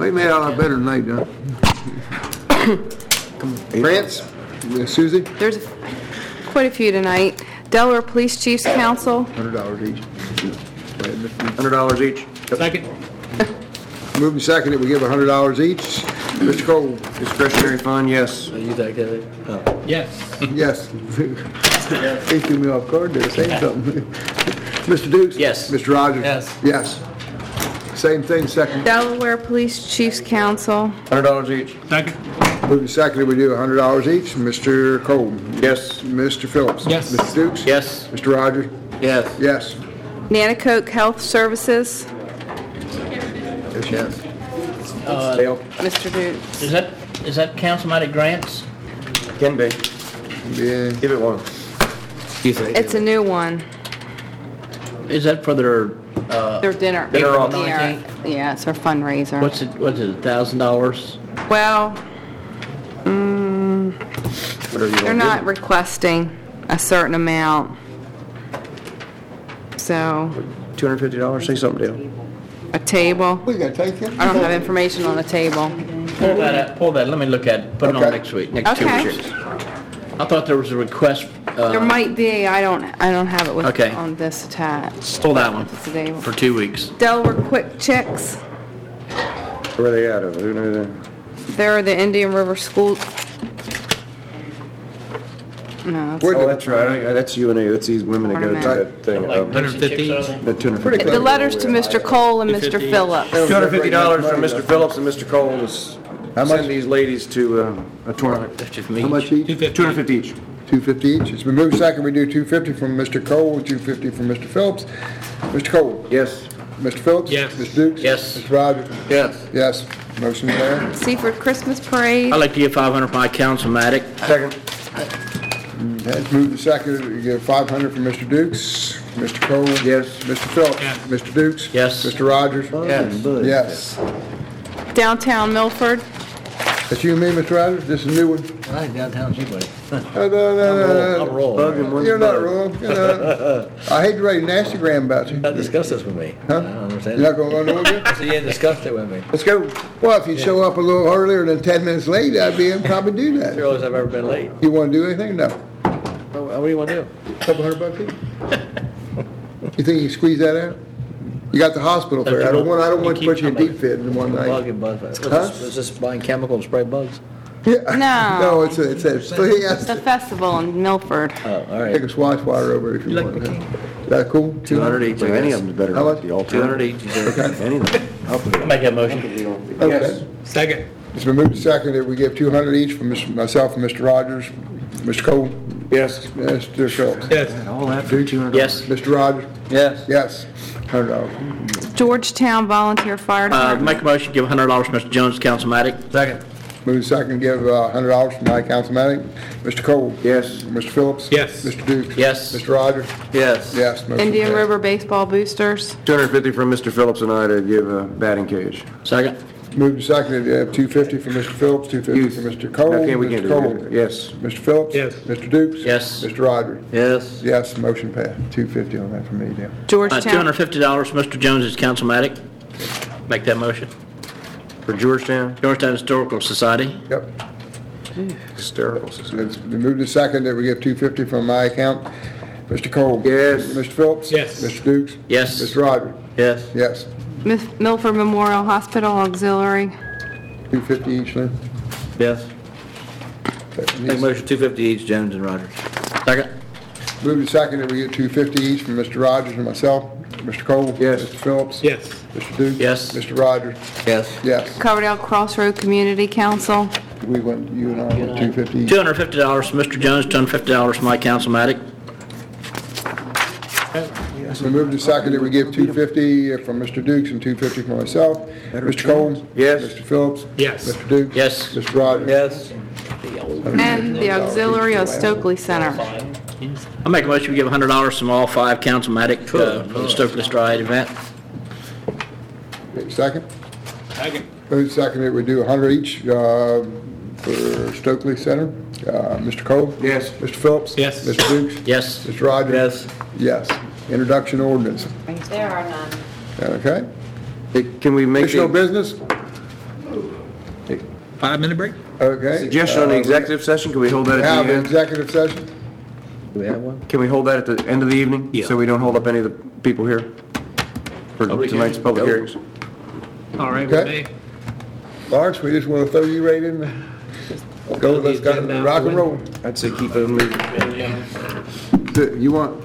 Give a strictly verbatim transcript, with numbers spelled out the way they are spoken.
They made out a lot better than they done. Grants? Yeah, Susie? There's quite a few tonight. Delaware Police Chiefs Council. Hundred dollars each. Hundred dollars each. Second. Moving second, that we give a hundred dollars each. Mister Cole? Discretionary fund, yes. Use that, Kelly? Oh. Yes. Yes. He threw me off guard there, saying something. Mister Dukes? Yes. Mister Rogers? Yes. Yes. Same thing, second. Delaware Police Chiefs Council. Hundred dollars each. Second. Moving second, that we do a hundred dollars each. Mister Cole? Yes. Mister Phillips? Yes. Mister Dukes? Yes. Mister Rogers? Yes. Yes. Nanticoke Health Services. Yes. Dale? Mister Dukes. Is that, is that councilmatic grants? Can be. Yeah. Give it one. It's a new one. Is that for their, uh, Their dinner. Dinner on Yeah, yeah, it's our fundraiser. what's it, what's it, a thousand dollars? Well, mm, Whatever you they're want. not requesting a certain amount. So, Two hundred fifty dollars, say something, Dale. a table. We gotta take it. I don't have information on the table. Pull that out, pull that, let me look at it, put it on Okay. next week, next two Okay. weeks. I thought there was a request, There uh, might be, I don't, I don't have it with, Okay. on this attached. pull that one It's the table. for two weeks. Delaware Quick Chicks. Where are they at? Who knows that? They're the Indian River School. No, Where Oh, the- that's right. I- That's U N A. That's these women that go to that thing. Like um, Hundred fifty. The two hundred fifty. the letters to Mister Cole and Mister Phillips. Two hundred fifty dollars from Mister Phillips and Mister Cole is How much? send these ladies to uh, a tournament. That's just How me. much each? Two fifty. Two hundred fifty each. Two fifty each. It's been moved second, we do two fifty from Mister Cole, two fifty from Mister Phillips. Mister Cole? Yes. Mister Phillips? Yes. Mister Dukes? Yes. Mister Rogers? Yes. Yes. Motion carried. Seaford Christmas Parade. I'd like to give five hundred for my councilmatic. Second. Okay, it's moved to second, we give five hundred from Mister Dukes. Mister Cole? Yes. Mister Phillips? Yes. Mister Dukes? Yes. Mister Rogers? Yes. Yes. Downtown Milford. That's you and me, Mister Rogers? This is a new one? I like downtown Seaway. Uh, no, no, no, I'm no. rolling. Bug and one's You're not bug. wrong. You know, I hate to write a nasty gram about you. Not discuss this with me. Huh? I don't understand. You're not gonna run over it? So you ain't discussed it with me. Let's go. Well, if you show up a little earlier than ten minutes late, I'd be able to probably do It's the that. earliest I've ever been late. You wanna do anything? No. What what do you want to do? Couple hundred bucks each? You think you can squeeze that out? You got the hospital fare. I don't want, I don't want to put you in deep fit in one Bug night. and bug. Is Huh? this, is this buying chemical to spray bugs? Yeah. No. No, it's a, it's a, so he has It's a to festival in Milford. Oh, all take right. a swash water over it if you want. Is that cool? Two hundred each. Any of them's better How than much? the alternative. Two hundred each. You said. Anything. I'll put it. Make that motion. Okay. Second. It's been moved to second that we give two hundred each from Mister myself and Mister Rogers. Mister Cole? Yes. Mister Phillips? Yes. All that for two hundred. Yes. Mister Rogers? Yes. Yes. Hundred dollars. Georgetown Volunteer Fire Uh, Department. make a motion, give hundred dollars to Mister Jones, councilmatic. Second. Move to second, give uh, hundred dollars from my councilmatic. Mister Cole? Yes. Mister Phillips? Yes. Mister Dukes? Yes. Mister Rogers? Yes. Yes. motion Indian passed. River Baseball Boosters. Two hundred fifty from Mister Phillips and I to give a batting cage. Second. Move to second, uh, two fifty from Mister Phillips, two fifty Youth. from Mister Cole. No, can't- we can't Mister do Cole. that. Yes. Mister Phillips? Yes. Mister Dukes? Yes. Mister Rogers? Yes. Yes, motion passed. Two fifty on that from me, Dale. Uh, Georgetown. two hundred fifty dollars for Mister Jones as councilmatic. Make that motion. For Georgetown. Georgetown Historical Society. Yep. Hysterical. It's been moved to second that we give two fifty from my account. Mister Cole? Yes. Mister Phillips? Yes. Mister Dukes? Yes. Mister Rogers? Yes. Yes. Mif- Milford Memorial Hospital Auxiliary. Two fifty each, Lynn? Yes. Make a motion two fifty each, Jones and Rogers. Second. Moved to second that we get two fifty each from Mister Rogers and myself. Mister Cole? Yes. Mister Phillips? Yes. Mister Dukes? Yes. Mister Rogers? Yes. Yes. Coverdale Crossroad Community Council. We went, you and I went two fifty each. two hundred fifty dollars for Mister Jones, two hundred fifty dollars for my councilmatic. It's been moved to second that we give two fifty from Mister Dukes and two fifty from myself. Mister Cole? Yes. Mister Phillips? Yes. Mister Dukes? Yes. Mister Rogers? Yes. And the Auxiliary of Stokely Center. I'll make a motion, we give hundred dollars from all five councilmatic uh, for the Stokely Stride event. Second? Second. Moved to second that we do a hundred each uh, for Stokely Center. Uh, Mister Cole? Yes. Mister Phillips? Yes. Mister Dukes? Yes. Mister Rogers? Yes. Yes. Introduction ordinance. There are none. Okay. Hey, can we make Additional the, business? Five-minute break? Okay. Suggestion on the Uh, executive session, can we hold that we at Have the an end? executive session? Do we have one? Can we hold that at the end of the evening? Yeah. So we don't hold up any of the people here for Public tonight's hearing? public Go. hearings? All right, with Okay. me. Lawrence, we just want to throw you right in there. Go, let's go, agenda out rock the and roll. I'd say keep it moving. You want